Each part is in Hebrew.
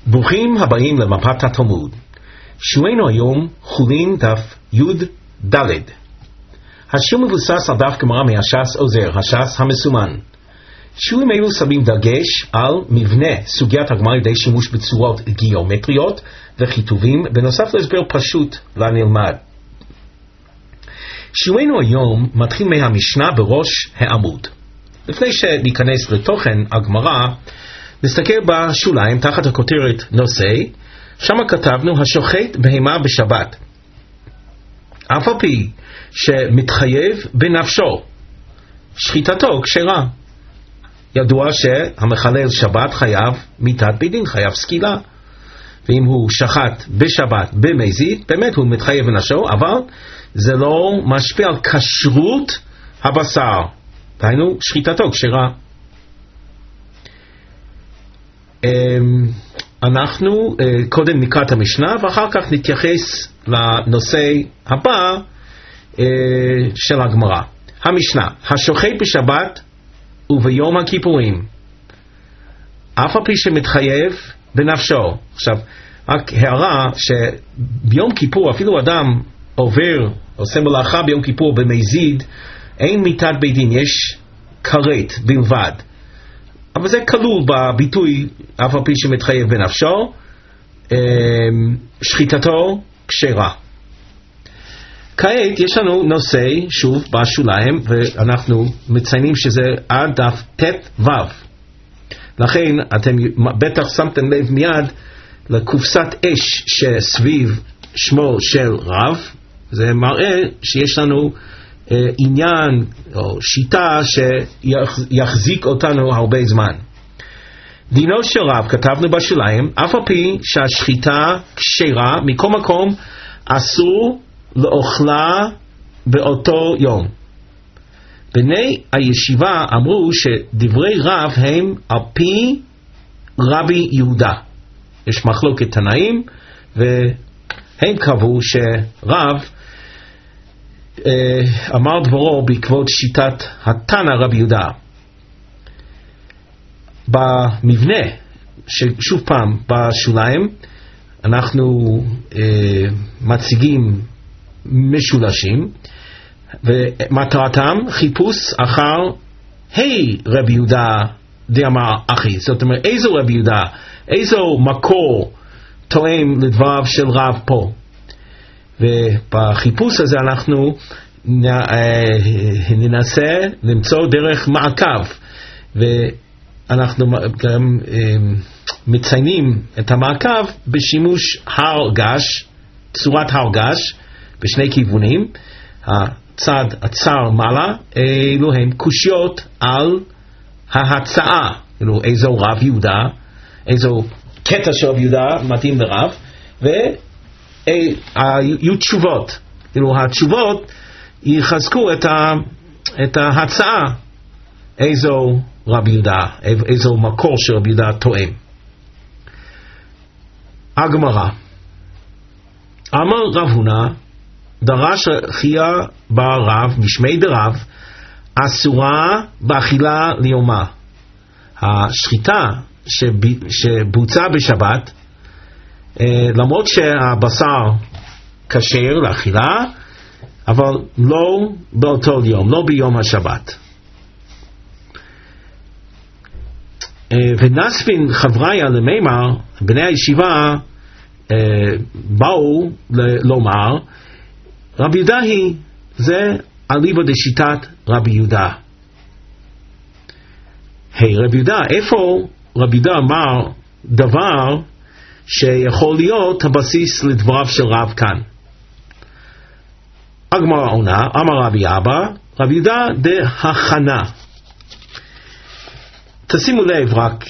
ברוכים הבאים למפת התלמוד. שיעורנו היום חולין דף י' ד'. השיעור מבוסס על דף גמרא מהש"ס עוזר, הש"ס המסומן. שיעורים אלו שמים דגש על מבנה סוגיית הגמרא על ידי שימוש בצורות גיאומטריות וכיתובים, בנוסף להסבר פשוט לנלמד. שיעורנו היום מתחיל מהמשנה בראש העמוד. לפני שניכנס לתוכן הגמרא, נסתכל בשוליים תחת הכותרת נושא, שם כתבנו השוחט בהמה בשבת, אף על פי שמתחייב בנפשו, שחיטתו כשרה. ידוע שהמחלל שבת חייב מיתת בית דין, חייב סקילה, ואם הוא שחט בשבת במזיד, באמת הוא מתחייב בנפשו, אבל זה לא משפיע על כשרות הבשר, דהיינו שחיטתו כשרה. אנחנו קודם נקרא את המשנה ואחר כך נתייחס לנושא הבא של הגמרא. המשנה, השוחט בשבת וביום הכיפורים, אף על פי שמתחייב בנפשו. עכשיו, רק הערה שביום כיפור אפילו אדם עושה מלאכה ביום כיפור במזיד, אין מיתת בית דין, יש כרת בלבד. אבל זה כלול בביטוי אף על פי שמתחייב בנפשו, שחיטתו כשרה. כעת יש לנו נושא שוב בשוליים, ואנחנו מציינים שזה עד דף ט' ו'. לכן אתם בטח שמתם לב מיד לקופסת אש שסביב שמו של רב. זה מראה שיש לנו עניין או שיטה שיחזיק אותנו הרבה זמן. דינו של רב כתבנו בשוליים, אף על פי שהשחיטה כשרה, מכל מקום אסור לאוכלה באותו יום. בני הישיבה אמרו שדברי רב הם על פי רבי יהודה. יש מחלוקת תנאים, והם קבעו שרב אמר דברו בעקבות שיטת התנא רבי יהודה. במבנה, ששוב פעם בשוליים, אנחנו מציגים משולשים, ומטרתם חיפוש אחר רבי יהודה דאמר אחי. זאת אומרת, איזו רבי יהודה, איזו מקור תואם לדבריו של רב פה. ובחיפוש הזה אנחנו ננסה למצוא דרך מעקב, ואנחנו גם מציינים את המעקב בשימוש הרגש, צורת הרגש בשני כיוונים. הצד הצר מעלה, אלו הם קושיות על ההצעה, אלו איזו רב יהודה, איזו קטע של רב יהודה מתאים לרב, יהיו תשובות, התשובות יחזקו את ההצעה, איזו רבי יהודה, איזו מקור של רבי יהודה תואם. הגמרא, אמר רב הונא, דרש חיה ברב משמי דרב, אסורה באכילה ליומה. השחיטה שבוצעה בשבת, למרות שהבשר כשר לאכילה, אבל לא באותו יום, לא ביום השבת. ונספין חבריה למימר, בני הישיבה באו לומר, רבי יהודה זה אליבא דשיטת רבי יהודה. רבי יהודה, איפה רבי יהודה אמר דבר שיכול להיות הבסיס לדבריו של רב כאן? הגמרא עונה, אמר רבי אבא, רבי יהודה דהכנה. תשימו לב רק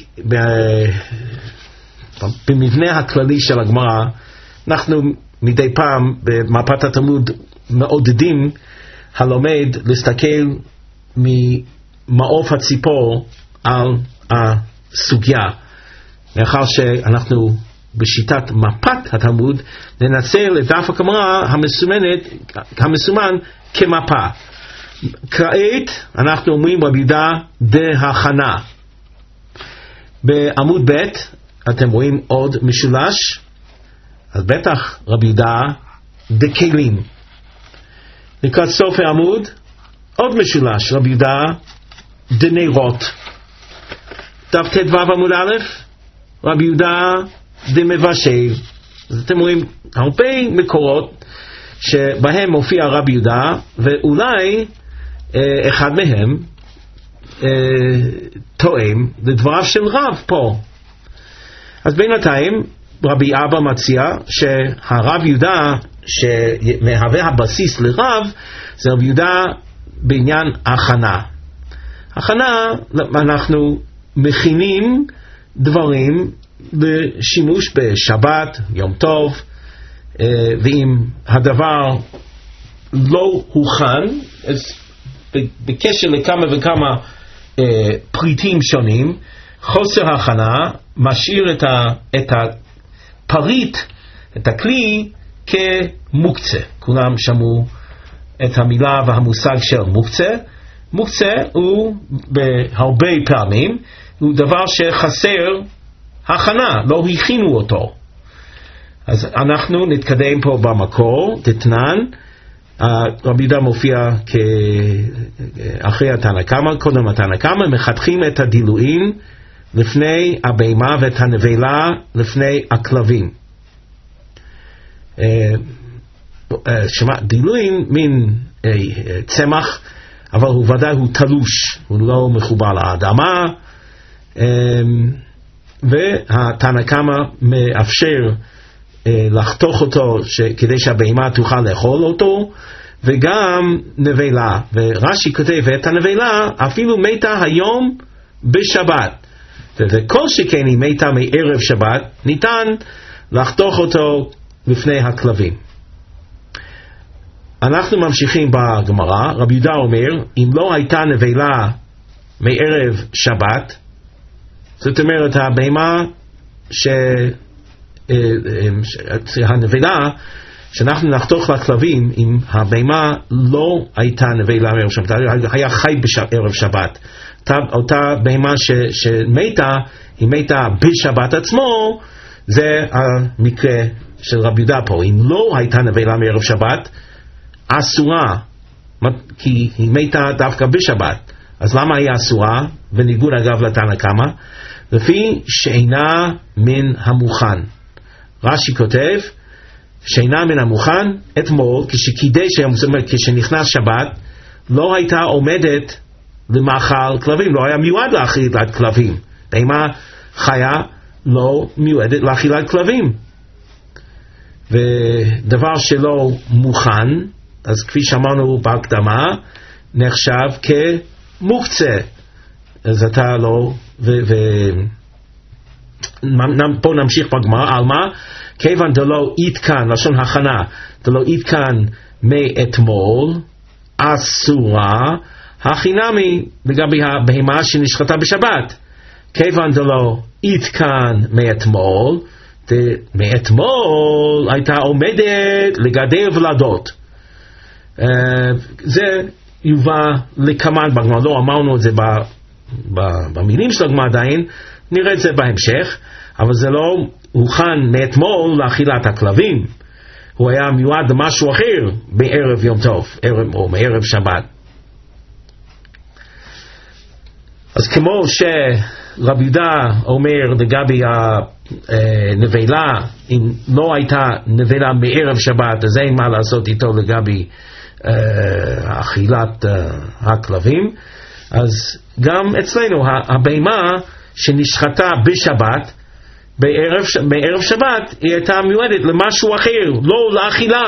במבנה הכללי של הגמרא, אנחנו מדי פעם במפת התלמוד מעודדים הלומד להסתכל ממעוף הציפור על הסוגיה. מאחר שאנחנו בשיטת מפת התלמוד, ננצל את דף הגמרא המסומן כמפה. כעת אנחנו אומרים רבי יהודה דהכנה. בעמוד ב' אתם רואים עוד משולש, אז בטח רבי יהודה דקלים. לקראת סוף העמוד עוד משולש, רבי יהודה דנרות. דף ט"ו עמוד א', רבי יהודה דמבשל. אז אתם רואים הרבה מקורות שבהם מופיע רבי יהודה, ואולי אחד מהם תואם לדבריו של רב פה. אז בינתיים רבי אבא מציע שהרב יהודה שמהווה הבסיס לרב זה רבי יהודה בעניין הכנה. הכנה, אנחנו מכינים דברים לשימוש בשבת, יום טוב, ואם הדבר לא הוכן, אז בקשר לכמה וכמה פריטים שונים, חוסר הכנה משאיר את הפריט, את הכלי, כמוקצה. כולם שמעו את המילה והמושג של מוקצה. מוקצה הוא בהרבה פעמים הוא דבר שחסר הכנה, לא הכינו אותו. אז אנחנו נתקדם פה במקור, תתנן. רבי יהודה מופיע אחרי התנא קמא, קודם התנא קמא, מחתכים את הדילויים לפני הבהמה ואת הנבלה לפני הכלבים. דילויים מין צמח, אבל הוא ודאי הוא תלוש, הוא לא מחובר לאדמה, והתנא קמא מאפשר לחתוך אותו כדי שהבהמה תוכל לאכול אותו, וגם נבלה. ורש"י כותב את הנבלה אפילו מתה היום בשבת, וכל שכן היא מתה מערב שבת ניתן לחתוך אותו לפני הכלבים. אנחנו ממשיכים בגמרא. רבי יהודה אומר, אם לא הייתה נבלה מערב שבת, זאת אומרת הבהמה הנבלה שאנחנו נחתוך לכלבים, אם הבהמה לא הייתה נבלה מערב שבת, היה חי בערב שבת, אותה בהמה שמתה, היא מתה בשבת עצמו, זה המקרה של רבי יהודה פה. אם לא הייתה נבלה מערב שבת, אסורה, כי היא מתה דווקא בשבת. אז למה היא אסורה? בניגוד אגב לתנא קמא, לפי שאינה מן המוכן. רש"י כותב שאינה מן המוכן אתמול, כשנכנס שבת לא הייתה עומדת למאכל כלבים, לא היה מיועד לאכילת כלבים. בהמה חיה לא מיועדת לאכילת כלבים, ודבר שלא מוכן, אז כפי שאמרנו בהקדמה, נחשב כמוקצה. אז אתה לא, פה נמשיך בגמרא. על מה? כיוון דלא עדכן, לשון הכנה, דלא עדכן מאתמול, אסורה, החינמי לגבי הבהמה שנשחטה בשבת. כיוון דלא עדכן מאתמול, מאתמול הייתה עומדת לגדל ולדות. זה יובא לקמן בגמרא, לא אמרנו את זה במילים של הגמרא עדיין, נראה את זה בהמשך, אבל זה לא הוכן מאתמול לאכילת הכלבים, הוא היה מיועד למשהו אחר בערב יום טוב, או מערב שבת. אז כמו שרבי יהודה אומר לגבי הנבלה, אם לא הייתה נבלה מערב שבת, אז אין מה לעשות איתו לגבי אכילת הכלבים. אז גם אצלנו הבהמה שנשחטה בשבת, בערב שבת, היא הייתה מיועדת למשהו אחר, לא לאכילה.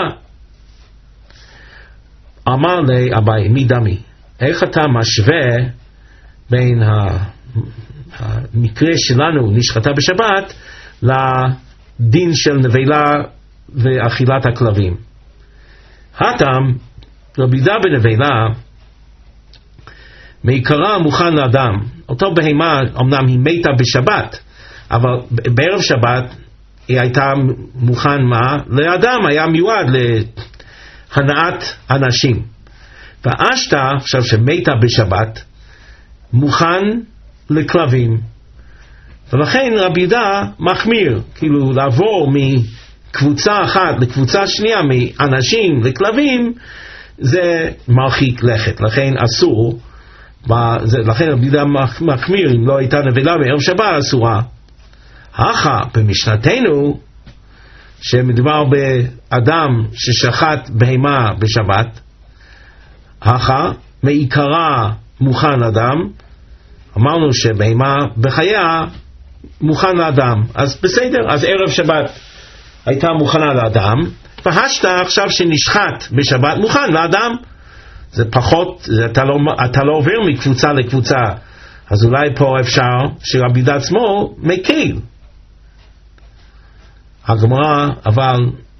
אמר לי אביי, מי דמי, איך אתה משווה בין המקרה שלנו נשחטה בשבת לדין של נבלה ואכילת הכלבים? הטעם, רבי יהודה בנבלה מעיקרה מוכן לאדם. אותו בהמה אמנם היא מתה בשבת, אבל בערב שבת היא הייתה מוכן מה? לאדם, היה מיועד להנאת אנשים. והאשתה, עכשיו שמתה בשבת, מוכן לכלבים. ולכן רבי יהודה מחמיר, כאילו לעבור מקבוצה אחת לקבוצה שנייה, מאנשים לכלבים, זה מרחיק לכת, לכן אסור, לכן רבי יהודה מחמיר, אם לא הייתה נבלה בערב שבת אסורה. במשנתנו, שמדובר באדם ששחט בהמה בשבת, מעיקרה מוכן אדם, אמרנו שבהמה בחייה מוכן לאדם, אז בסדר, אז ערב שבת הייתה מוכנה לאדם, והשתה עכשיו שנשחט בשבת מוכן לאדם, זה פחות, אתה לא עובר מקבוצה לקבוצה, אז אולי פה אפשר שרבי יהודה עצמו מקל. הגמרא אבל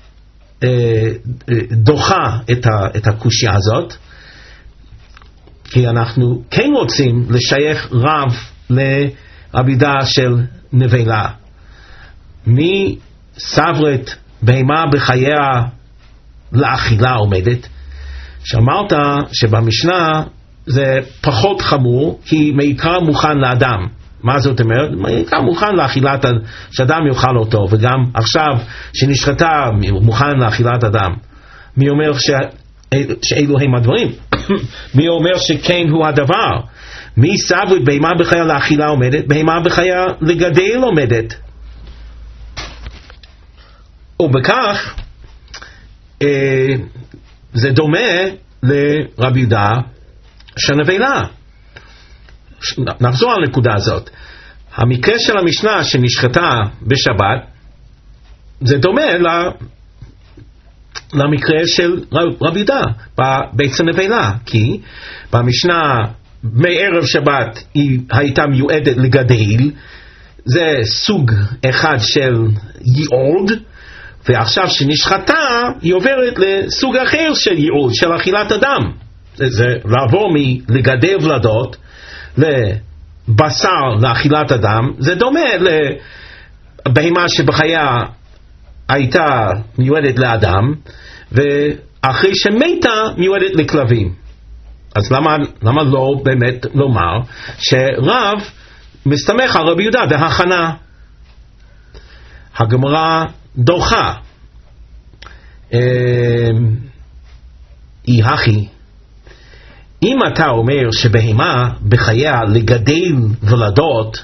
דוחה את הקושיה הזאת, כי אנחנו כן רוצים לשייך רב לרבי יהודה של נבלה. מי סברת בהמה בחייה לאכילה עומדת? שאמרת שבמשנה זה פחות חמור, כי מעיקרה מוכן לאדם. מה זאת אומרת? מעיקרה מוכן לאכילת, שאדם יאכל אותו, וגם עכשיו שנשחטה מוכן לאכילת אדם. מי אומר שאלו הם הדברים? מי אומר שכן הוא הדבר? מי סברת בהמה בחייה לאכילה עומדת? בהמה בחייה לגדל עומדת. ובכך זה דומה לרבי יהודה שנבלה. נחזור על הנקודה הזאת. המקרה של המשנה שנשחטה בשבת זה דומה למקרה של רבי יהודה בביצה נבלה, כי במשנה מערב שבת היא הייתה מיועדת לגדל, זה סוג אחד של ייעוד, ועכשיו שנשחטה היא עוברת לסוג אחר של ייעוד, של אכילת אדם. זה לעבור מלגדל ולדות לבשר לאכילת אדם, זה דומה לבהמה שבחייה הייתה מיועדת לאדם, ואחרי שמתה מיועדת לכלבים. אז למה לא באמת לומר שרב מסתמך על רבי יהודה בהכנה? הגמרא דוחה. הכי, אם אתה אומר שבהמה בחייה לגדל ולדות,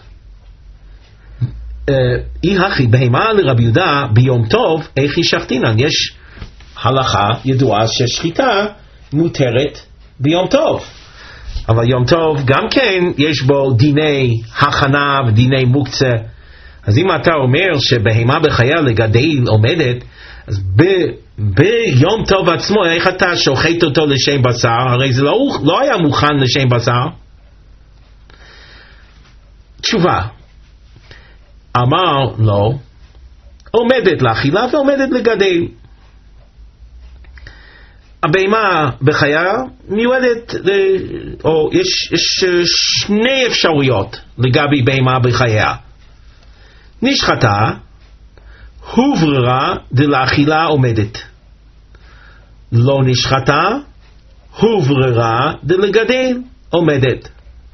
הכי, בהמה לרבי יהודה ביום טוב איך ישחטינן? יש הלכה ידועה ששחיטה מותרת ביום טוב, אבל יום טוב גם כן יש בו דיני הכנה ודיני מוקצה. אז אם אתה אומר שבהמה בחייה לגדל עומדת, אז ביום טוב עצמו איך אתה שוחט אותו לשם בשר? הרי זה לא היה מוכן לשם בשר. תשובה, אמר לא, עומדת לאכילה ועומדת לגדל. הבהמה בחייה מיועדת, או יש שני אפשרויות לגבי בהמה בחייה. נשחטה, הובררה דלאכילה עומדת. לא נשחטה, הובררה דלגדל עומדת.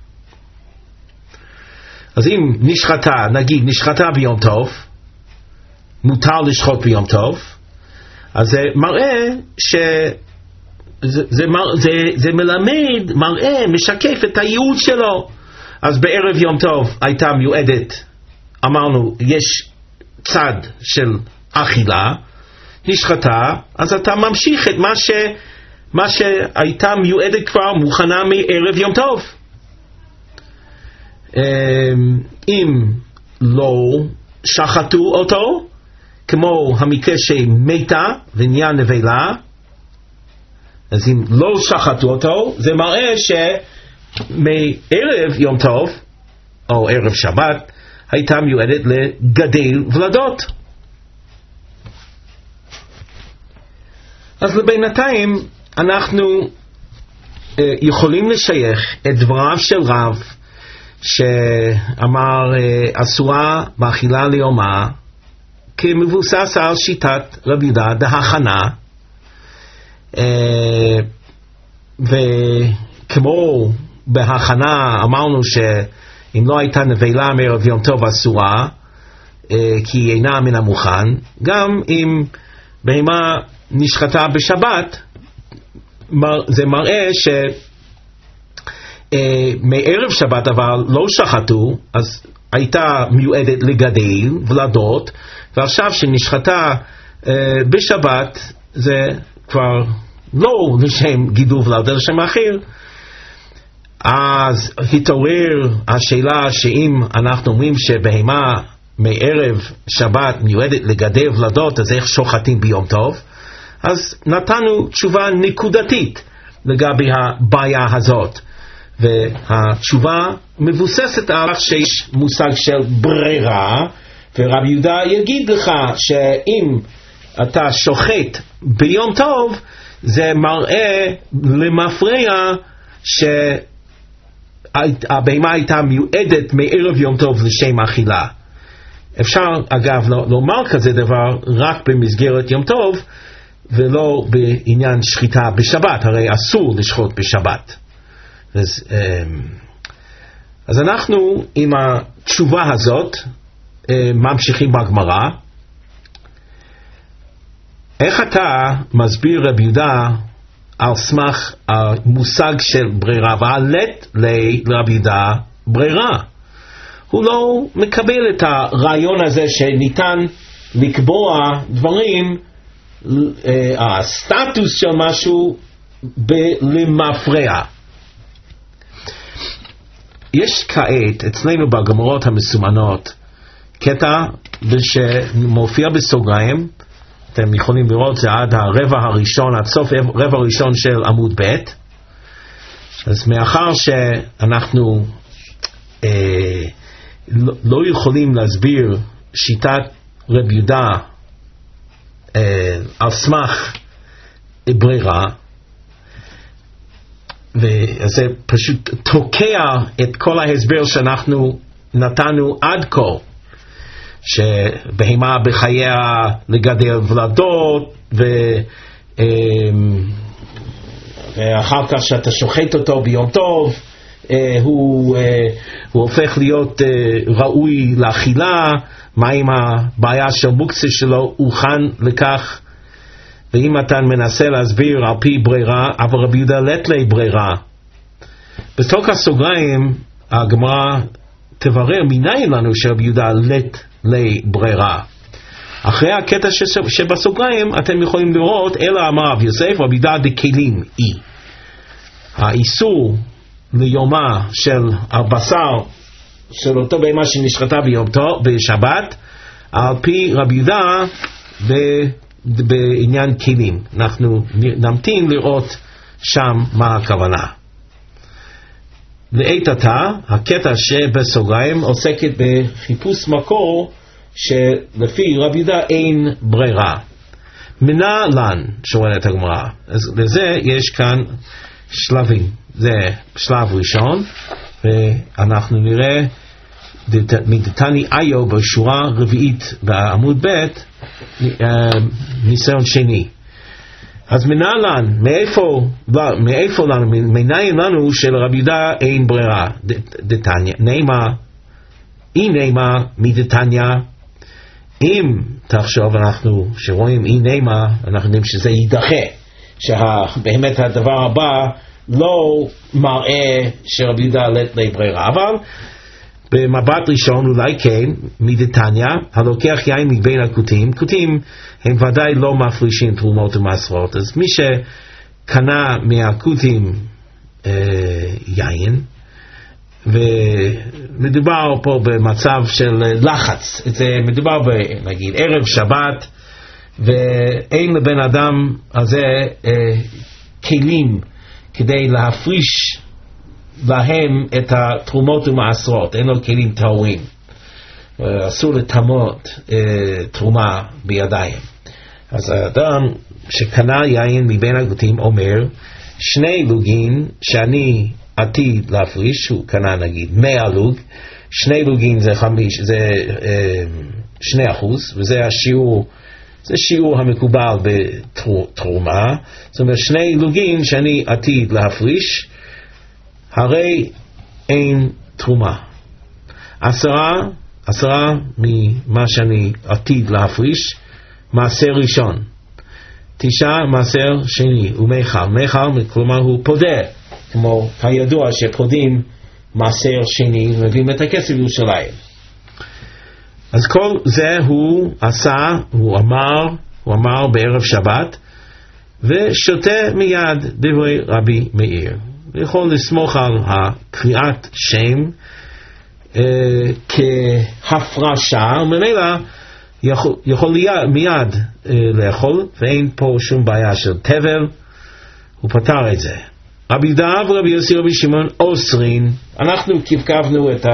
אז אם נשחטה, נגיד נשחטה ביום טוב, מותר לשחוט ביום טוב, אז זה מראה זה מלמד, מראה, משקף את הייעוד שלו. אז בערב יום טוב הייתה מיועדת, אמרנו, יש צד של אכילה, נשחטה, אז אתה ממשיך את מה שהייתה מיועדת כבר מוכנה מערב יום טוב. אם לא שחטו אותו, כמו המקרה שמתה ונהיה נבלה, אז אם לא שחטו אותו, זה מראה שמערב יום טוב, או ערב שבת, הייתה מיועדת לגדל ולדות. אז לבינתיים אנחנו יכולים לשייך את דבריו של רב שאמר אסורה באכילה ליומה כמבוסס על שיטת רבי יהודה דהכנה, וכמו בהכנה אמרנו אם לא הייתה נבלה מערב יום טוב אסורה, כי היא אינה מן המוכן. גם אם בהמה נשחטה בשבת, זה מראה מערב שבת אבל לא שחטו, אז הייתה מיועדת לגדל ולדות, ועכשיו שנשחטה בשבת זה כבר לא לשם גידול ולד, זה לשם אחר. אז התעורר השאלה שאם אנחנו אומרים שבהמה מערב שבת מיועדת לגדל ולדות, אז איך שוחטים ביום טוב? אז נתנו תשובה נקודתית לגבי הבעיה הזאת, והתשובה מבוססת על שיש מושג של ברירה, ורבי יהודה יגיד לך שאם אתה שוחט ביום טוב, זה מראה למפרע שהבהמה הייתה מיועדת מערב יום טוב לשם אכילה. אפשר אגב לומר כזה דבר רק במסגרת יום טוב, ולא בעניין שחיטה בשבת, הרי אסור לשחוט בשבת. אז אנחנו עם התשובה הזאת ממשיכים בגמרא. איך אתה מסביר רבי יהודה על סמך המושג של ברירה, ועלת לרבי יהודה ברירה? הוא לא מקבל את הרעיון הזה שניתן לקבוע דברים, הסטטוס של משהו למפרע. יש כעת אצלנו בגמרות המסומנות קטע שמופיע בסוגריים, אתם יכולים לראות זה עד הרבע הראשון, עד סוף הרבע הראשון של עמוד ב'. אז מאחר שאנחנו לא יכולים להסביר שיטת רבי יהודה על סמך ברירה, וזה פשוט תוקע את כל ההסבר שאנחנו נתנו עד כה, שבהמה בחייה לגדל ולדות, ואחר כך שאתה שוחט אותו ביום טוב, הוא הופך להיות ראוי לאכילה. מה עם הבעיה של מוקצה שלו? הוכן לכך. ואם אתה מנסה להסביר על פי ברירה, אבל רבי יהודה לט לי ברירה, בתוך הסוגריים הגמרא תברר מניין לנו שרבי יהודה לט לי ברירה. אחרי הקטע שבסוגריים אתם יכולים לראות, אלא אמר רב יוסף רבי יהודה דקלים אי, האיסור ליומה של הבשר של אותו בהמה שנשחטה ביום טוב בשבת, על פי רבי יהודה בעניין כלים. אנחנו נמתין לראות שם מה הכוונה. לעת עתה הקטע שבסוגריים עוסקת בחיפוש מקור שלפי רבי יהודה אין ברירה. מנה לן, שואלת הגמרא. אז לזה יש כאן שלבים. זה שלב ראשון, ואנחנו נראה מדתני איו בשורה רביעית בעמוד ב' ניסיון שני. אז מנהלן, מאיפה לנו, מניין לנו של רבי יהודה אין ברירה? דתניא, נאמר מדתניא. אם תחשוב אנחנו שרואים נאמר, אנחנו יודעים שזה יידחה, שבאמת הדבר הבא לא מראה שרבי יהודה לט לי ברירה, אבל במבט ראשון אולי כן, מדתניא, הלוקח יין מבין הכותים, כותים הם ודאי לא מפרישים תרומות ומעשרות, אז מי שקנה מהכותים יין, ומדובר פה במצב של לחץ, זה מדובר נגיד ערב שבת, ואין לבן אדם הזה כלים כדי להפריש להם את התרומות ומעשרות, אין לו כלים טהורים, אסור לטמות תרומה בידיים. אז האדם שקנה יין מבין הכותים אומר, שני לוגין שאני עתיד להפריש, הוא קנה נגיד 100 לוג, שני לוגין זה 2%, וזה השיעור, זה שיעור המקובל בתרומה. זאת אומרת שני לוגין שאני עתיד להפריש, הרי אין תרומה. 10 ממה שאני עתיד להפריש, מעשר ראשון. 9 מעשר שני, ומיכל. מיכל, כלומר הוא פודה, כמו הידוע שפודים מעשר שני, מביאים את הכסף לירושלים. אז כל זה הוא עשה, הוא אמר בערב שבת, ושותה מיד דברי רבי מאיר. יכול לסמוך על הקריאת שם כהפרשה, וממילא יכול מיד לאכול, ואין פה שום בעיה של תבל, הוא פתר את זה. רבי יהודה ורבי יוסי רבי שמעון אוסרין, אנחנו קבקבנו את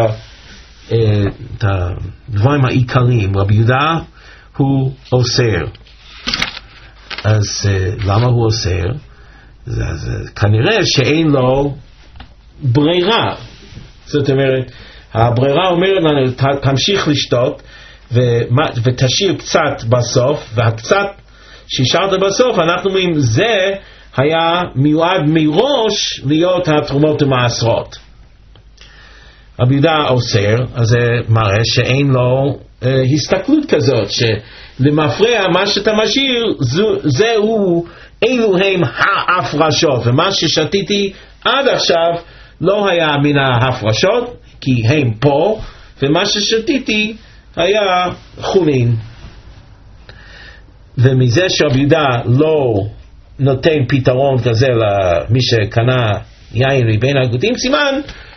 הדברים העיקריים. רבי יהודה הוא אוסר. אז למה הוא אוסר? אז כנראה שאין לו ברירה. זאת אומרת, הברירה אומרת לנו, תמשיך לשתות, ותשאיר קצת בסוף, והקצת שהשארת בסוף, אנחנו אומרים, זה היה מיועד מראש להיות התרומות ומעשרות. רבי יהודה אוסר, אז זה מראה שאין לו הסתכלות כזאת, שלמפרע מה שאתה משאיר, אלו הם ההפרשות, ומה ששתיתי עד עכשיו לא היה מן ההפרשות, כי הם פה, ומה ששתיתי היה חולין. ומזה שרבי יהודה לא נותן פתרון כזה למי שקנה יין מבין הגותים, סימן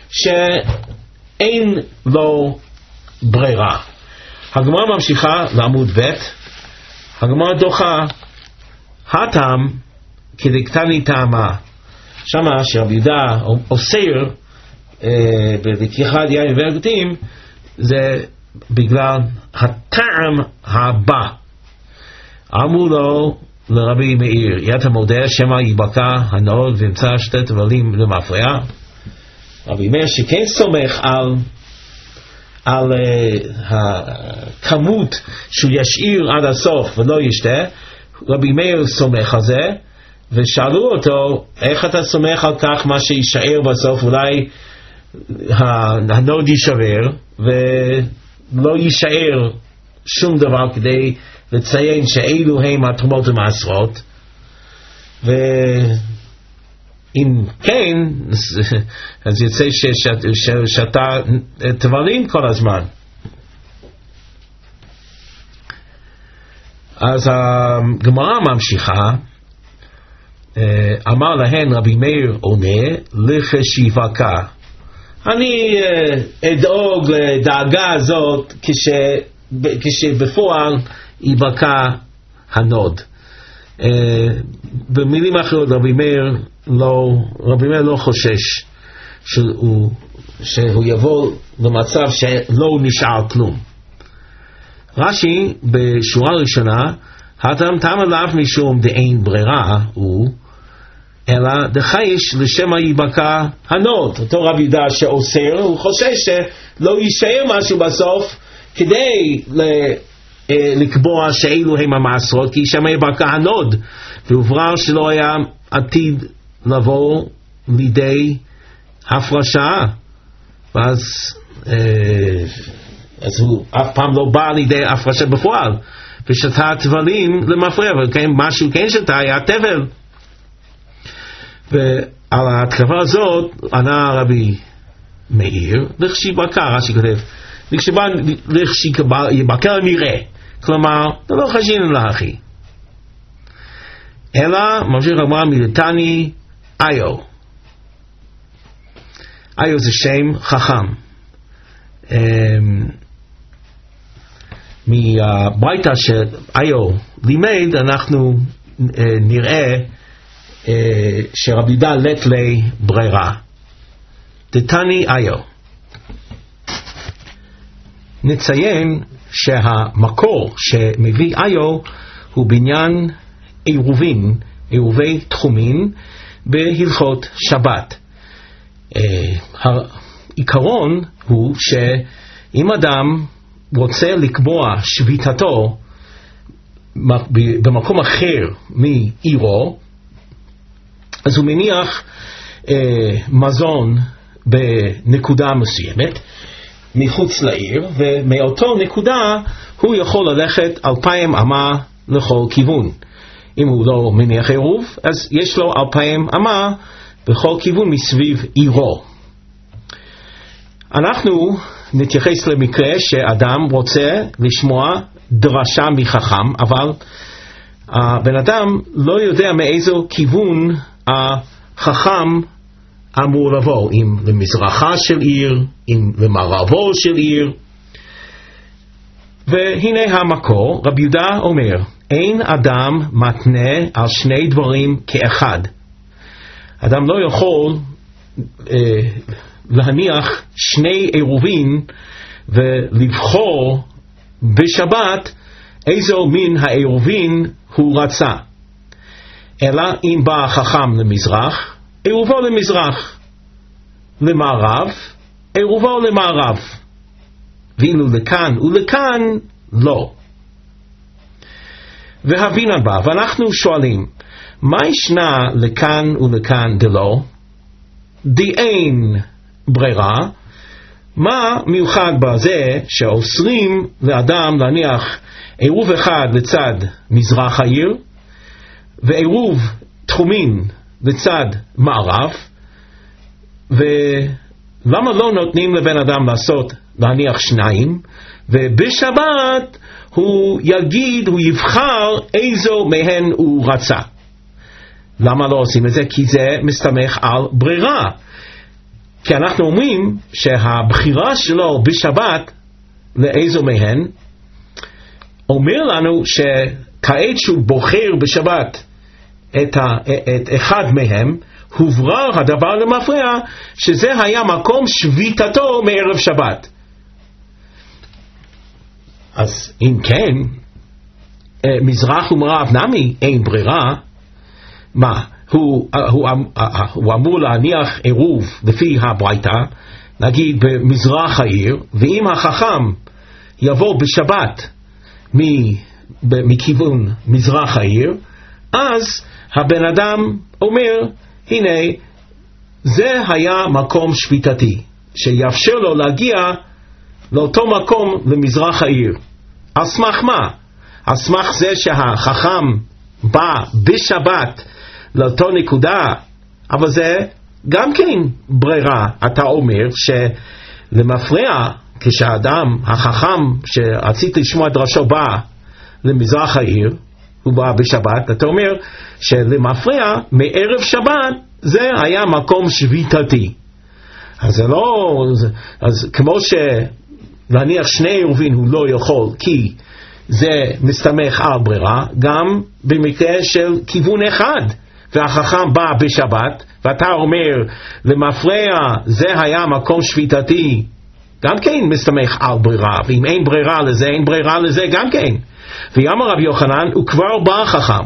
שאין לו ברירה. הגמרא ממשיכה לעמוד ב', הגמרא דוחה, הטעם כדקתני טעמה. שמה שרבי יהודה אוסר בלקיחת יין מבין הגותים, זה בגלל הטעם הבא. אמרו לו לרבי מאיר, אתה מודה שמא ייבקע הנאות וימצא שתי תבלים למפרע? רבי מאיר שכן סומך על הכמות שהוא ישאיר עד הסוף ולא ישתה, רבי מאיר סומך על זה, ושאלו אותו, איך אתה סומך על כך מה שישאר בסוף? אולי הנוד יישבר ולא יישאר שום דבר כדי לציין שאלו הם התרומות ומעשרות. ואם כן, אז יוצא ששתה תבלים כל הזמן. אז הגמרא ממשיכה, אמר להן רבי מאיר עונה לחשיבקה, אני אדאוג לדאגה הזאת כשבפועל ייבקע הנוד. במילים אחרות רבי מאיר לא חושש שהוא יבוא למצב שלא נשאר כלום. רש"י בשורה ראשונה, הטעם טעם עליו משום דאין ברירה הוא, אלא דחייש לשם ייבקע הנוד. אותו רבי יהודה שאוסר, הוא חושש שלא יישאר משהו בסוף כדי לקבוע שאלו הם המעשרות, כי שם ייבקע הנוד, והוברר שלא היה עתיד לבוא לידי הפרשה, ואז הוא אף פעם לא בא לידי הפרשה בפועל, ושתה תבלים למפרע, ומשהו כן שתה היה תבל. ועל ההתקפה הזאת ענה רבי מאיר, לכשיבקע, רש"י כותב, לכשיבקע נראה, כלומר, זה לא חשינו לה אחי. אלא, ממשיך הגמרא מדתני איו. איו זה שם חכם. מהביתה שאיו לימד, אנחנו נראה שרבי יהודה לט לי ברירה. דתני איו. נציין שהמקור שמביא איו הוא בעניין עירובי תחומין בהלכות שבת. העיקרון הוא שאם אדם רוצה לקבוע שביתתו במקום אחר מעירו, אז הוא מניח מזון בנקודה מסוימת, מחוץ לעיר, ומאותו נקודה הוא יכול ללכת 2,000 אמה לכל כיוון. אם הוא לא מניח עירוב, אז יש לו 2,000 אמה בכל כיוון מסביב עירו. אנחנו נתייחס למקרה שאדם רוצה לשמוע דרשה מחכם, אבל הבן אדם לא יודע מאיזו כיוון החכם אמור לבוא, אם למזרחה של עיר, אם למערבו של עיר. והנה המקור, רבי יהודה אומר, אין אדם מתנה על שני דברים כאחד. אדם לא יכול להניח שני עירובין ולבחור בשבת איזו מין העירובין הוא רצה. אלא אם בא החכם למזרח, עירובו למזרח, למערב, עירובו למערב, ואילו לכאן ולכאן לא. והבינן בא, ואנחנו שואלים, מה ישנה לכאן ולכאן דלא? די אין ברירה. מה מיוחד בזה שאוסרים לאדם להניח עירוב אחד לצד מזרח העיר ועירוב תחומין לצד מערב, ולמה לא נותנים לבן אדם להניח שניים, ובשבת הוא יגיד, הוא יבחר איזו מהן הוא רצה? למה לא עושים את זה? כי זה מסתמך על ברירה. כי אנחנו אומרים שהבחירה שלו בשבת לאיזו מהן אומר לנו שכעת שהוא בוחר בשבת את אחד מהם, הוברר הדבר למפרע שזה היה מקום שביתתו מערב שבת. אז אם כן, מזרח ומערב נמי אין ברירה. מה? הוא אמור להניח עירוב לפי הברייתא, נגיד במזרח העיר, ואם החכם יבוא בשבת מכיוון מזרח העיר, אז הבן אדם אומר, הנה, זה היה מקום שביתתי, שיאפשר לו להגיע לאותו מקום למזרח העיר. על סמך מה? על סמך זה שהחכם בא בשבת לאותו נקודה, אבל זה גם כן ברירה. אתה אומר שלמפרע, כשהאדם החכם שרצית לשמוע דרשו בא למזרח העיר, הוא בא בשבת, אתה אומר שלמפרע מערב שבת זה היה מקום שביתתי. אז זה לא, אז כמו שלהניח שני עירובין הוא לא יכול, כי זה מסתמך על ברירה, גם במקרה של כיוון אחד, והחכם בא בשבת, ואתה אומר למפרע זה היה מקום שביתתי, גם כן מסתמך על ברירה, ואם אין ברירה לזה, אין ברירה לזה גם כן. ויאמר רבי יוחנן, הוא כבר בא חכם.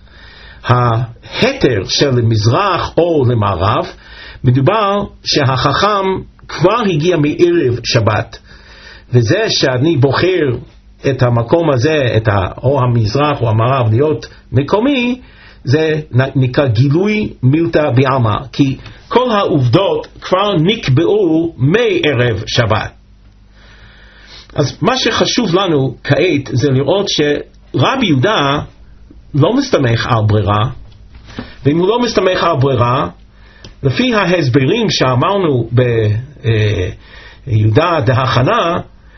ההתר של מזרח או למערב, מדובר שהחכם כבר הגיע מערב שבת, וזה שאני בוחר את המקום הזה, או המזרח או המערב להיות מקומי, זה נקרא גילוי מילתא בעלמא, כי כל העובדות כבר נקבעו מערב שבת. אז מה שחשוב לנו כעת זה לראות שרבי יהודה לא מסתמך על ברירה, ואם הוא לא מסתמך על ברירה, לפי ההסברים שאמרנו ביהודה דהכנה,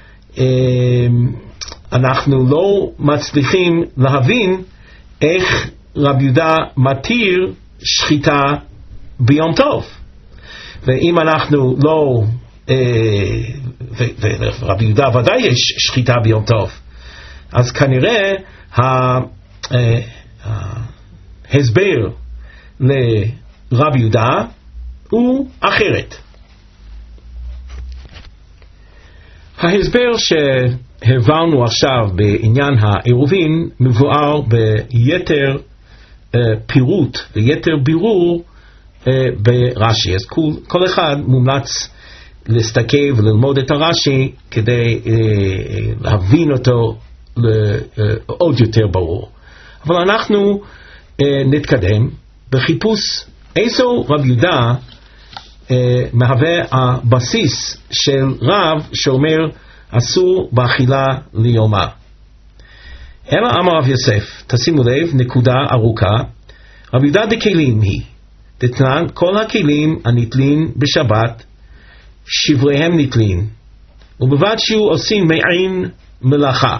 אנחנו לא מצליחים להבין איך רבי יהודה מתיר שחיטה ביום טוב. ואם אנחנו לא, ורבי יהודה ודאי יש שחיטה ביום טוב, אז כנראה ההסבר לרבי יהודה הוא אחרת. ההסבר שהבנו עכשיו בעניין העירובין מבואר ביתר פירוט ויתר בירור ברש"י. אז כל אחד מומלץ להסתכל וללמוד את הרש"י כדי להבין אותו עוד יותר ברור. אבל אנחנו נתקדם בחיפוש איזו רבי יהודה מהווה הבסיס של רב שאומר אסור באכילה ליומה. אלא אמר רב יוסף, תשימו לב, נקודה ארוכה, רב יהודה דקלים היא, דתנן כל הכלים הנתלין בשבת, שבריהם נתלין, ובלבד שהוא עושים מעין מלאכה.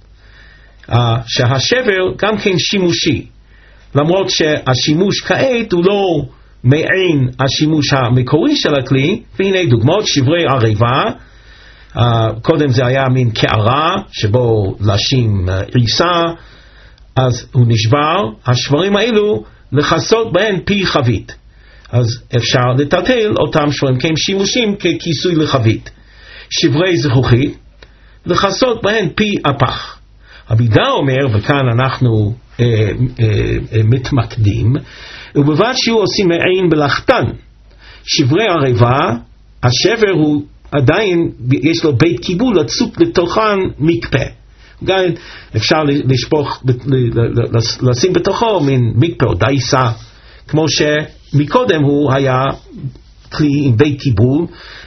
שהשבר גם כן שימושי, למרות שהשימוש כעת הוא לא מעין השימוש המקורי של הכלי, והנה דוגמאות, שברי ערבה, קודם זה היה מין קערה שבו לשים עיסה, אז הוא נשבר, השברים האלו לחסות בהן פי חבית, אז אפשר לטלטל אותם שברים כהם שימושים ככיסוי לחבית. שברי זכוכית לחסות בהן פי הפח. הבידה אומר, וכאן אנחנו מתמקדים, ובלבד שהוא עושים מעין מלאכתן. שברי ערבה, השבר הוא עדיין, יש לו בית קיבול לצוק לתוכן מקפה. גם אפשר לשפוך, לשים בתוכו מין מקפה או דייסה, כמו שמקודם הוא היה כלי עם בית קיבול,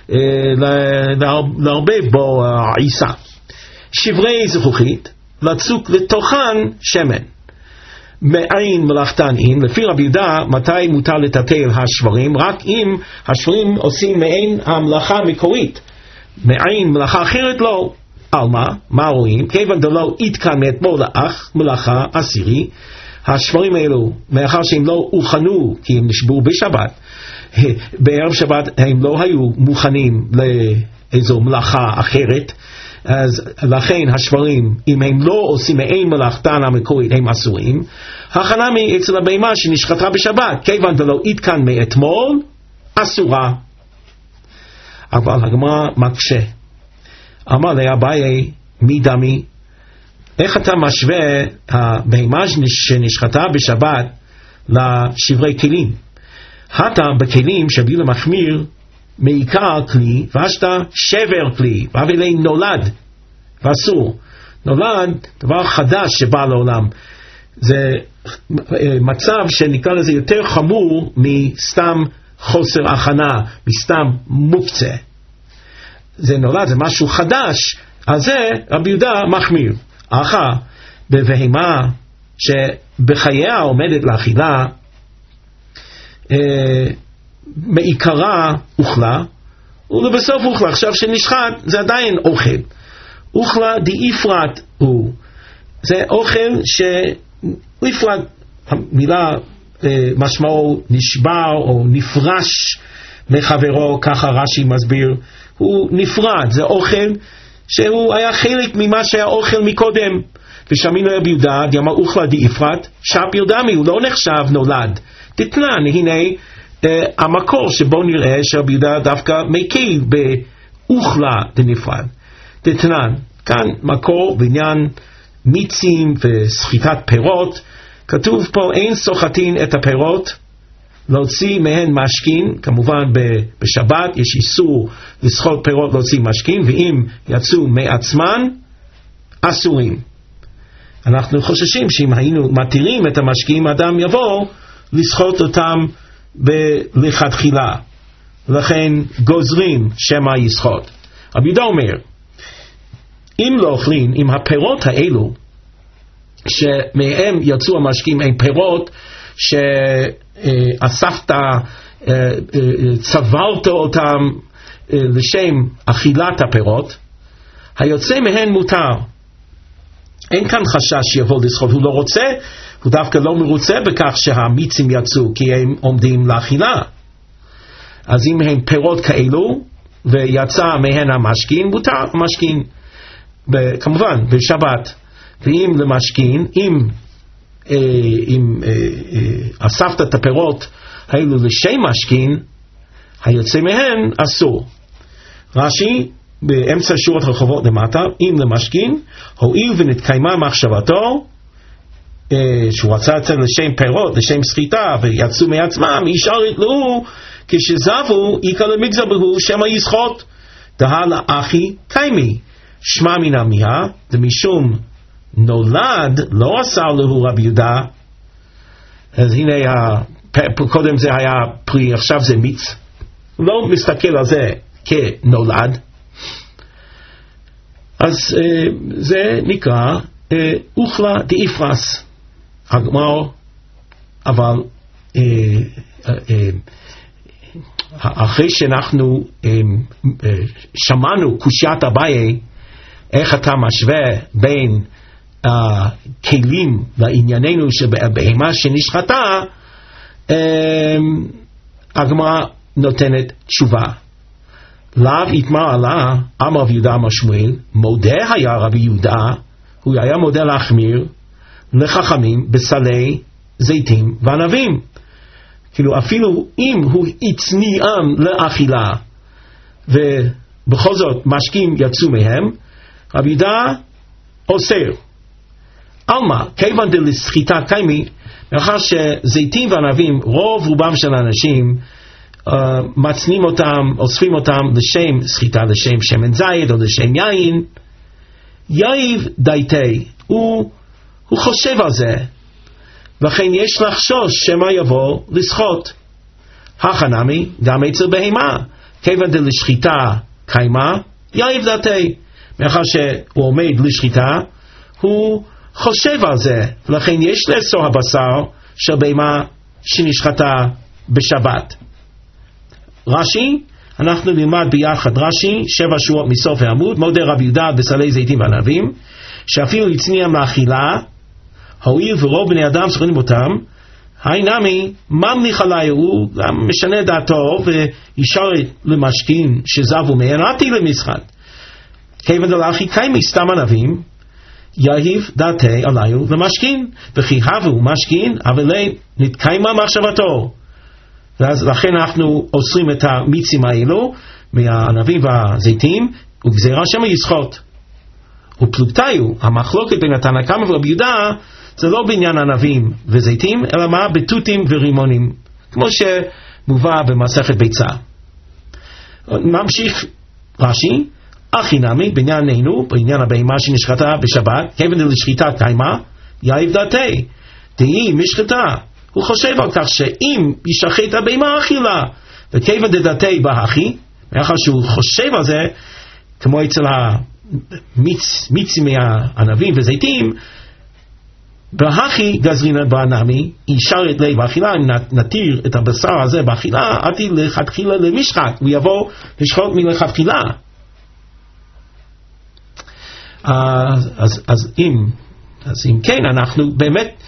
לערבב בו עיסה. שברי זכוכית, לצוק לתוכן שמן. מעין מלאכתן אין, לפי רבי יהודה, מתי מותר לטלטל השברים? רק אם השברים עושים מעין המלאכה המקורית. מעין מלאכה אחרת לא. על מה רואים? כיוון דלא התקן מאתמול לאח מלאכה עשירי, השברים האלו, מאחר שהם לא הוכנו, כי הם נשברו בשבת, בערב שבת הם לא היו מוכנים לאיזו מלאכה אחרת, אז לכן השברים, אם הם לא עושים מעין מלאכתן המקורית, הם אסורים. הכנה אצל הבהמה שנשחטה בשבת, כיוון דלא התקן מאתמול, אסורה. אבל הגמרא מקשה. אמר לה אביי, מי דמי? איך אתה משווה הבהמה שנשחטה בשבת לשברי כלים? אתה בכלים שביל המחמיר מעיקר כלי, ואשתה שבר כלי, ואבילי נולד, ואסור. נולד דבר חדש שבא לעולם. זה מצב שנקרא לזה יותר חמור מסתם חוסר הכנה, מסתם מוקצה. זה נולד, זה משהו חדש, אז זה רבי יהודה מחמיר. אחר, בבהמה שבחייה עומדת לאכילה, מעיקרה אוכלה, ולבסוף אוכלה. עכשיו שנשחט זה עדיין אוכל. אוכלה דאיפרת הוא. זה אוכל שאיפרת, המילה משמעו נשבר או נפרש מחברו, ככה רש"י מסביר. הוא נפרד, זה אוכל שהוא היה חלק ממה שהיה אוכל מקודם. ושמינו רבי יהודה, דאמר אוכלה דאיפרת, שפיר דמי, הוא לא נחשב נולד. תתנן, הנה המקור שבו נראה שרבי יהודה דווקא מקל באוכלה דנפרד. תתנן, כאן מקור בעניין מיצים וסחיטת פירות, כתוב פה אין סוחטין את הפירות, להוציא מהן משכין, כמובן בשבת יש איסור לסחוט פירות להוציא משכין, ואם יצאו מעצמן, אסורים. אנחנו חוששים שאם היינו מתירים את המשכין, אדם יבוא לסחוט אותם לכתחילה, לכן גוזרים שמא יסחוט. רבי יהודה אומר, אם לא אוכלים, אם הפירות האלו שמהם יצאו המשקים הם פירות שאספת, צברת אותם לשם אכילת הפירות, היוצא מהן מותר. אין כאן חשש שיבוא לסחוט, הוא לא רוצה, הוא דווקא לא מרוצה בכך שהמיצים יצאו, כי הם עומדים לאכילה. אז אם הם פירות כאלו, ויצא מהן המשכין, מותר המשכין, כמובן, בשבת. ואם למשכין, אם אספת את הפירות האלו לשם משכין, היוצא מהן אסור. רש"י, באמצע שורת רחובות למטה, אם למשכין, הואיל ונתקיימה מחשבתו, שהוא רצה לצאת לשם פירות, לשם סחיטה, ויצאו מעצמם, ישר יתלאו, כשזבו, איקה למגזר בהו, שמה יסחוט, דהה לאחי קיימי, שמע מן המיה, דמשום נולד, לא אסר לו רבי יהודה. אז הנה, קודם זה היה פרי, עכשיו זה מיץ. לא מסתכל על זה כנולד, אז זה נקרא אוכלה דאיפרס. הגמרא, אבל אחרי שאנחנו שמענו קושיית אביי, איך אתה משווה בין כלים לענייננו שבהמה שנשחטה, הגמרא נותנת תשובה. לאו יתמר עלה, אמר רבי יהודה אמר שמואל, מודה היה רבי יהודה, הוא היה מודה להחמיר לחכמים בסלי זיתים וענבים. כאילו אפילו אם הוא הצניעם לאכילה ובכל זאת משקים יצאו מהם, רבי יהודה אוסר. אלמה, כיוון דלסחיטה קיימי, מאחר שזיתים וענבים, רוב רובם של האנשים מצנים אותם, אוספים אותם לשם סחיטה, לשם שמן זית או לשם יין, יאיב דייתי, הוא חושב על זה, לכן יש לחשוש שמה יבוא לסחוט. החנמי, גם אצל בהמה, כיוון דלשחיטה קיימה, יאיב דייתי, מאחר שהוא עומד לשחיטה, הוא חושב על זה, ולכן יש לאסור הבשר של בהמה שנשחטה בשבת. רש"י, אנחנו נלמד ביחד רש"י, 7 שורות מסוף העמוד, מודה רבי יהודה בסלי זיתים וענבים, שאפילו הצניע מאכילה, הואיל ורוב בני אדם שוחטים אותם, הינמי ממליך עלי, הוא גם משנה דעתו וישרת למשכין שזבו מהן, עתי למשחט. כיוון דלאחי קיימי סתם ענבים, יהיב דעתי עליו למשכין, וכי הבו משכין, אבל נתקיימה מחשבתו. לכן אנחנו אוסרים את המיצים האלו מהענבים והזיתים, וגזירה שמה יסחוט. ופלוגתיו, המחלוקת בין התנא קמא ורבי יהודה, זה לא בעניין ענבים וזיתים, אלא מה? בתותים ורימונים, כמו שמובא במסכת ביצה. ממשיך רש"י, אחי נמי, בענייננו, בעניין הבהמה שנשחטה בשבת, כיוון דלשחיטה קיימה, יאיב דעתי, דהי משחטה. הוא חושב על כך שאם ישחט הבהמה אכילה, וכיוון דעתי בהכי, מאחר שהוא חושב על זה, כמו אצל המיצים מהענבים וזיתים, בהכי גזרינא בנמי, ישרת לי באכילה, אם נתיר את הבשר הזה באכילה, עתי לכתחילה למשחט, הוא יבוא לשחוט מלכתחילה. אז אם כן, אנחנו באמת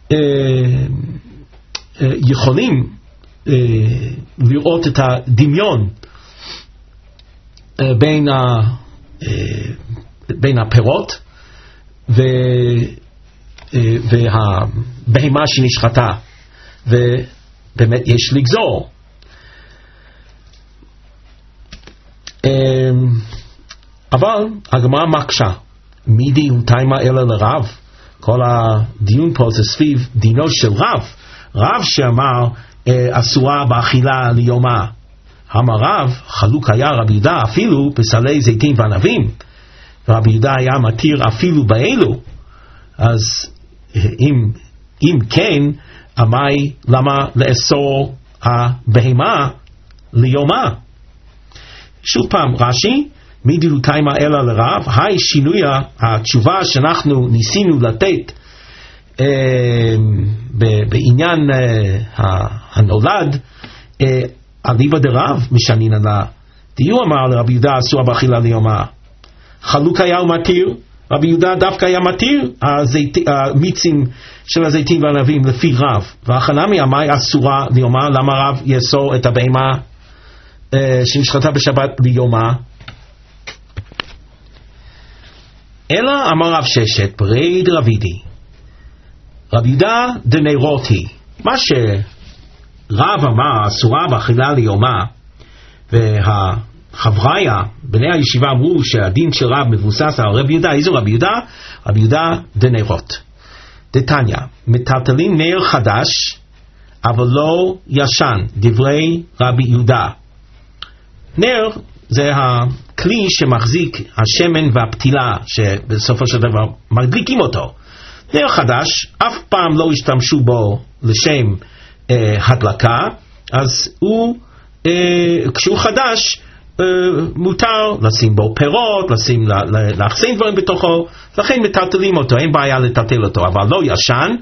יכולים לראות את הדמיון בין הפירות והבהמה שנשחטה, ובאמת יש לגזור. אבל הגמרא מקשה, מידי הוא תימה אלא לרב. כל הדיון פה זה סביב דינו של רב שאמר אסורה באכילה ליומה. אמר רב, חלוק היה רבי יהודה אפילו בסלי זיתים וענבים, רבי יהודה היה מתיר אפילו באלו. אז אם כן, אמי למה לאסור הבהמה ליומה? שוב פעם רש"י, מידי תימה אלא לרב, היי שינוי התשובה שאנחנו ניסינו לתת בעניין הנולד, אליבא דרב משנין עלה, דיו אמר לרבי יהודה אסור באכילה ליומה. חלוק היה ומתיר, רבי יהודה דווקא היה מתיר המיצים של הזיתים והענבים לפי רב, והחנמי אמר אסורה ליומה. למה רב יאסור את הבהמה שנשחטה בשבת ליומה? אלא אמר רב ששת ברי דרבידי, רבי יהודה דנרותי, מה שרב אמר אסורה באכילה ליומה, והחבריה בני הישיבה אמרו שהדין של רב מבוסס על רבי יהודה. איזו רבי יהודה? רבי יהודה דנרות. דתניא, מטלטלים נר חדש אבל לא ישן, דברי רבי יהודה. נר זה הכלי שמחזיק השמן והפתילה, שבסופו של דבר מדליקים אותו. נר חדש, אף פעם לא השתמשו בו לשם הדלקה, אז הוא כשהוא חדש, מותר לשים בו פירות, להחסין דברים בתוכו, לכן מטלטלים אותו, אין בעיה לטלטל אותו. אבל לא ישן,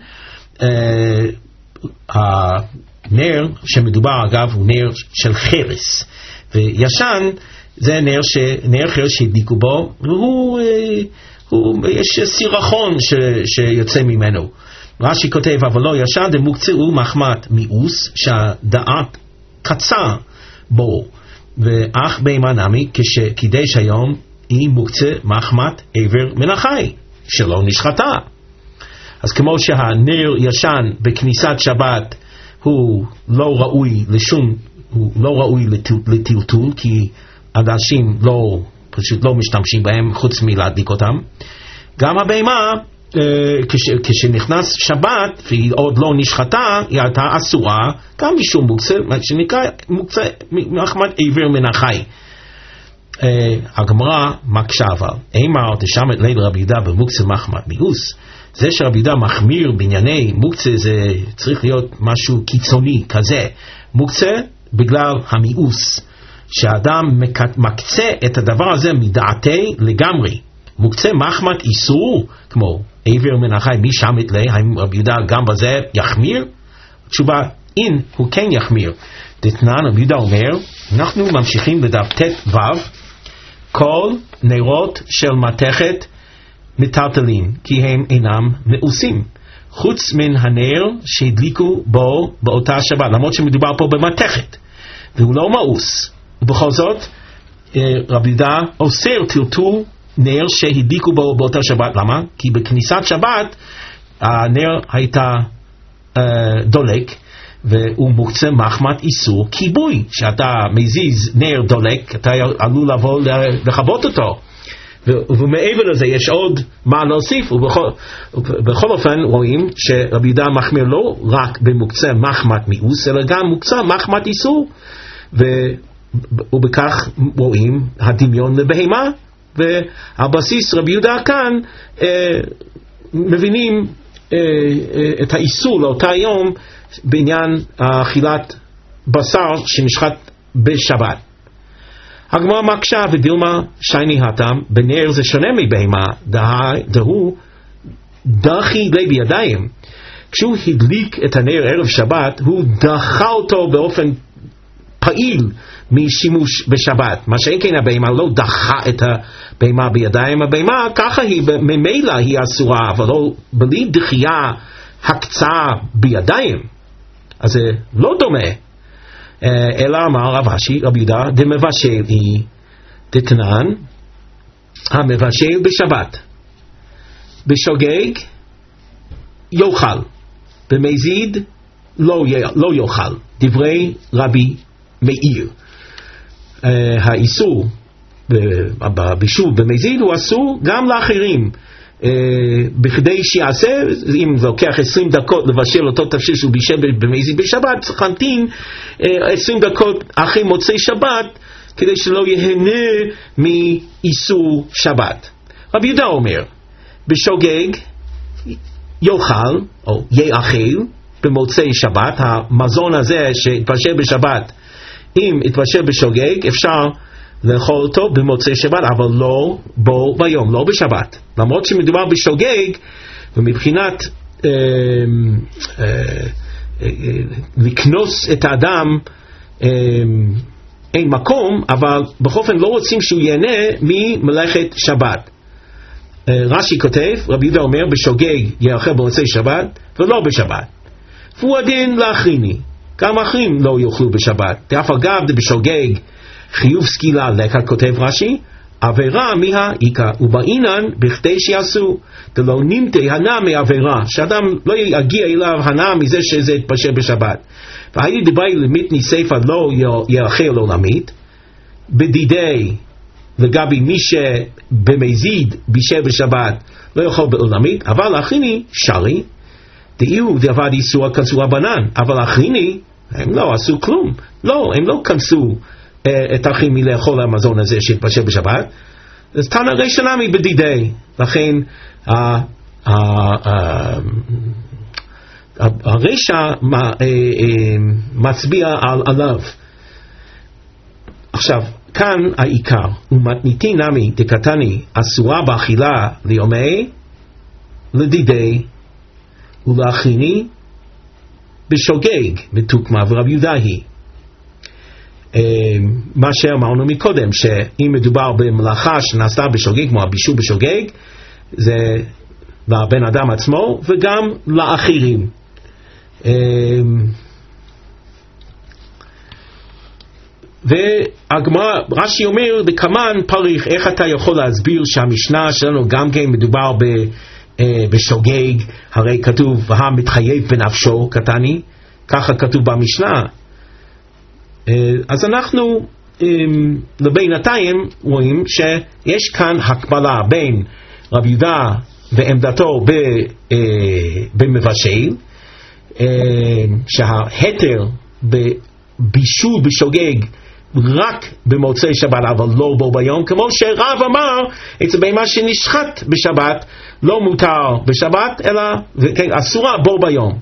הנר שמדובר אגב הוא נר של חרס, וישן זה נר חרס שהדליקו בו, יש סירחון שיוצא ממנו. רש"י כותב, אבל לא ישן דמוקצהו מחמת מיאוס, שהדעת קצר בו, ואך בהמה נמי, כשקידש היום היא מוקצה מחמת עבר מן החי, שלא נשחטה. אז כמו שהנר ישן בכניסת שבת הוא לא ראוי הוא לא ראוי לטלטול, כי אנשים פשוט לא משתמשים בהם חוץ מלהדליק אותם. גם הבהמה, כשנכנס שבת והיא עוד לא נשחטה, היא הייתה אסורה, גם משום מוקצה, שנקרא מוקצה מחמת עבר מן החי. הגמרא מקשה אבל, אמר דשמת ליל רבי יהודה במוקצה מחמת מיאוס. זה שרבי יהודה מחמיר בענייני מוקצה, זה צריך להיות משהו קיצוני כזה. מוקצה בגלל המיאוס, שהאדם מקצה את הדבר הזה מדעתי לגמרי. מוקצה מחמת איסור, כמו עבר מן החי, מי שמת לי, האם רבי יהודה גם בזה יחמיר? תשובה, אין, הוא כן יחמיר. דתנן, רבי יהודה אומר, אנחנו ממשיכים לדף ט' ו', כל נרות של מתכת מטלטלים, כי הם אינם מאוסים, חוץ מן הנר שהדליקו בו באותה שבת, למרות שמדובר פה במתכת, והוא לא מאוס. ובכל זאת, רבי יהודה אוסר טלטול נר שהדליקו בו באותה שבת. למה? כי בכניסת שבת הנר הייתה דולק, והוא מוקצה מחמת איסור כיבוי. שאתה מזיז נר דולק, אתה עלול לבוא לכבות אותו, ומעבר לזה יש עוד מה להוסיף. ובכל אופן רואים שרבי יהודה מחמיר לא רק במוקצה מחמת מיאוס, אלא גם מוקצה מחמת איסור, ובכך רואים הדמיון לבהמה. ועל בסיס רבי יהודה כאן מבינים את האיסור לאותה יום בעניין אכילת בשר שנשחט בשבת. הגמרא מקשה ודילמה שייני הטעם, בנר זה שונה מבהמה, דהוא דחי לי בידיים. כשהוא הדליק את הנר ערב שבת, הוא דחה אותו באופן פעיל משימוש בשבת. מה שאין כן הבהמה לא דחה את הבהמה בידיים, הבהמה ככה היא, ממילא היא אסורה, אבל לא בלי דחייה הקצאה בידיים. אז זה לא דומה. אלא אמר רב אשי, רבי יהודה, דמבשל היא דתנן, המבשל בשבת, בשוגג יאכל, במזיד לא יאכל. דברי רבי מאיר. האיסור בבישול במזיד הוא אסור גם לאחרים, בכדי שיעשה, אם זה לוקח 20 דקות לבשל אותו תבשיל שהוא בישל במזיד בשבת, צריך להמתין 20 דקות אחרי מוצאי שבת כדי שלא יהנה מאיסור שבת. רבי יהודה אומר, בשוגג יאכל או יאכל במוצאי שבת, המזון הזה שהתבשל בשבת, אם התבשל בשוגג אפשר לאכול אותו במוצאי שבת, אבל לא בו ביום, לא בשבת. למרות שמדובר בשוגג, ומבחינת לקנוס את האדם אין מקום, אבל בכל אופן לא רוצים שהוא ייהנה ממלאכת שבת. רש"י כותב, רבי יהודה אומר, בשוגג יאכל במוצאי שבת ולא בשבת. והוא הדין לאחריני, גם אחרים לא יאכלו בשבת. דאף אגב בשוגג חיוב סקילה לקה, כותב רש"י, עבירה מהאיקה, ובעינן בכדי שיעשו, דלא נמתי הנאה מעבירה, שאדם לא יגיע אליו הנאה מזה שזה יתבשל בשבת. והייתי דברי למיתני סייפה לא יאכל עולמית, בדידי לגבי מי שבמזיד בישל בשבת לא יאכל בעולמית, אבל אחריני שרי, דאיהו דעבד איסור כנסו רבנן, אבל אחריני הם לא עשו כלום, לא, הם לא כנסו את אחים מלאכול המזון הזה שהתבשל בשבת. אז תנא רישא נמי בדידי, לכן הרישא מצביע עליו. עכשיו, כאן העיקר, ומתניתי נמי דקתני אסורה באכילה ליומי, לדידי ולאכיני בשוגג בתוקמה, ורבי יהודה היא. מה שאמרנו מקודם, שאם מדובר במלאכה שנעשתה בשוגג, כמו הבישול בשוגג, זה לבן אדם עצמו וגם לאחרים. והגמרא, רש"י אומר, בכמן פריך, איך אתה יכול להסביר שהמשנה שלנו גם כן מדובר בשוגג, הרי כתוב, והמתחייב בנפשו קטני, ככה כתוב במשנה. אז אנחנו לבינתיים רואים שיש כאן הקבלה בין רבי יהודה ועמדתו במבשל, שההתר בבישול בשוגג רק במוצאי שבת אבל לא בו ביום, כמו שרב אמר אצל בהמה שנשחט בשבת לא מותר בשבת אלא אסורה בו ביום.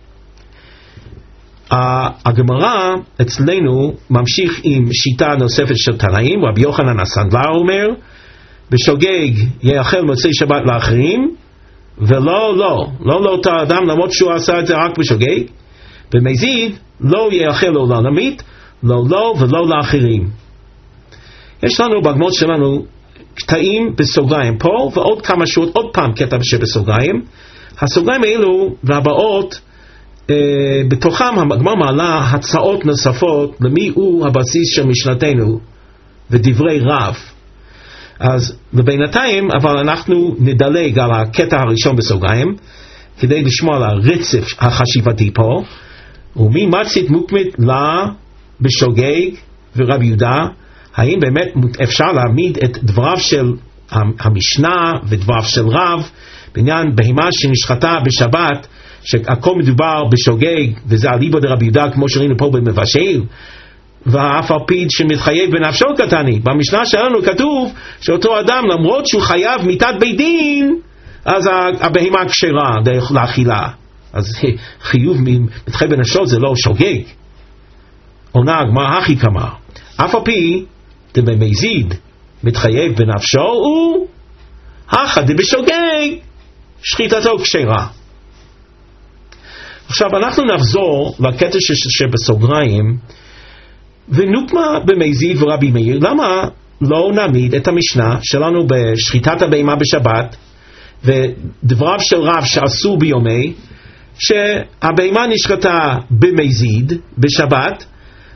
הגמרא אצלנו ממשיך עם שיטה נוספת של תנאים. רבי יוחנן הסנדלר אומר בשוגג יאכל מוצאי שבת לאחרים ולא לאותו אדם, למרות שהוא עשה את זה רק בשוגג. במזיד לא יאכל לו לא נמית, לא ולא לאחרים. יש לנו בגמות שלנו קטעים בסוגריים פה ועוד כמה שורות, עוד פעם קטע שבסוגריים. הסוגריים האלו והבאות בתוכם הגמרא מעלה הצעות נוספות למי הוא הבסיס של משנתנו ודברי רב. אז לבינתיים אבל אנחנו נדלג על הקטע הראשון בסוגריים כדי לשמוע על הרצף החשיבתי פה. ומי מצית מוקמת לה בשוגג ורבי יהודה, האם באמת אפשר להעמיד את דבריו של המשנה ודבריו של רב בעניין בהמה שנשחטה בשבת שהכל מדובר בשוגג וזה אליבא דרבי יהודה כמו שראינו פה במבשל, ואף על פי שמתחייב בנפשו קטני. במשנה שלנו כתוב שאותו אדם למרות שהוא חייב מיתת בית דין אז הבהמה כשרה לאכילה, אז חיוב מתחייב בנפשו זה לא שוגג. עונה הגמרא הכי כמה אף על פי דבמזיד מתחייב בנפשו הוא הכא דבשוגג שחיטתו כשרה. עכשיו אנחנו נחזור לקטע שבסוגריים ונוקמה במזיד ורבי מאיר. למה לא נעמיד את המשנה שלנו בשחיטת הבהמה בשבת ודבריו של רב שאסור ביומי שהבהמה נשחטה במזיד בשבת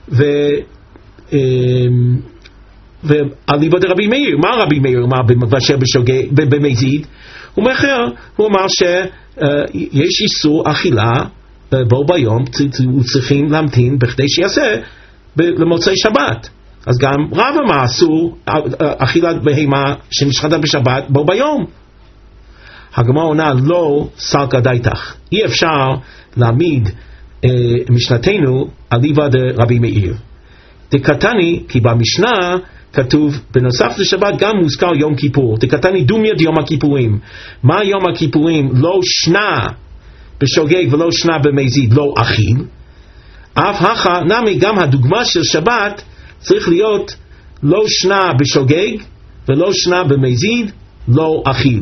ואליבא דרבי מאיר? מה רבי מאיר אמר במזיד? הוא אמר שיש איסור אכילה בו ביום, צריכים להמתין בכדי שיעשה למוצאי שבת. אז גם רב אמר אסור אכילת בהמה שנשחטה בשבת בו ביום. הגמרא עונה לא סלקא דייתך, אי אפשר להעמיד משנתנו אליבא דרבי מאיר. דקתני, כי במשנה כתוב בנוסף לשבת גם מוזכר יום כיפור. דקתני דומיה דיום הכיפורים. מה יום הכיפורים? לא שנה בשוגג ולא שנה במזיד לא אכיל. אף הכא נמי גם הדוגמה של שבת צריך להיות לא שנה בשוגג ולא שנה במזיד לא אכיל.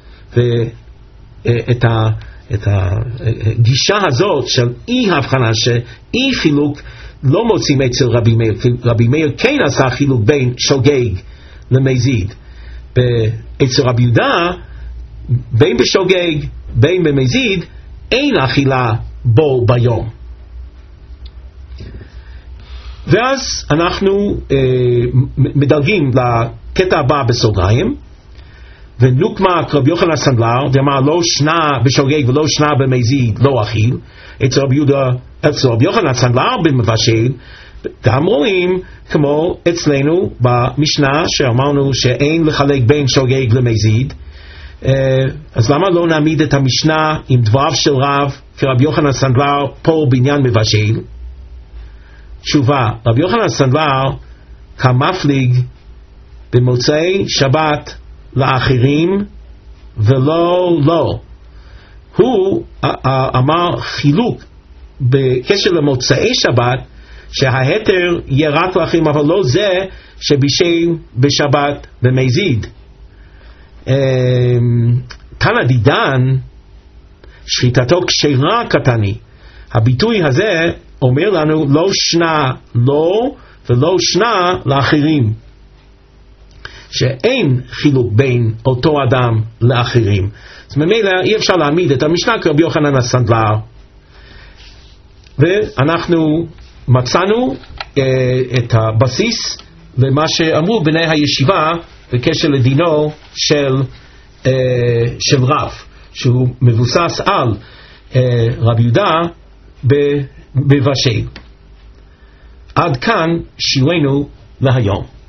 ואת הגישה הזאת של אי הבחנה שאי חילוק לא מוצאים אצל רבי מאיר. רבי מאיר כן עשה חילוק בין שוגג למזיד. אצל רבי יהודה בין בשוגג בין במזיד אין אכילה בו ביום. ואז אנחנו מדלגים לקטע הבא בסוגריים. ונוקמה רבי יוחנן הסנדלר ואמר לא שנה בשוגג ולא שנה במזיד לא אכיל. אצל רבי יוחנן הסנדלר במבשל גם רואים כמו אצלנו במשנה שאמרנו שאין לחלק בין שוגג למזיד. אז למה לא נעמיד את המשנה עם דבריו של רב כרבי יוחנן הסנדלר פה בעניין מבשל? תשובה, רבי יוחנן הסנדלר כמפליג במוצאי שבת לאחרים ולא הוא אמר חילוק בקשר למוצאי שבת שההתר יהיה רק לאחרים, אבל לא זה שבישל בשבת במזיד. תנא דידן, שחיטתו כשרה קטני. הביטוי הזה אומר לנו לא שנה לו ולא שנה לאחרים, שאין חילוק בין אותו אדם לאחרים. אז ממילא אי אפשר להעמיד את המשנה כרבי יוחנן הסנדלר. ואנחנו מצאנו את הבסיס למה שאמרו בני הישיבה בקשר לדינו של רב, שהוא מבוסס על רב יהודה בבשל. עד כאן שיעורנו להיום.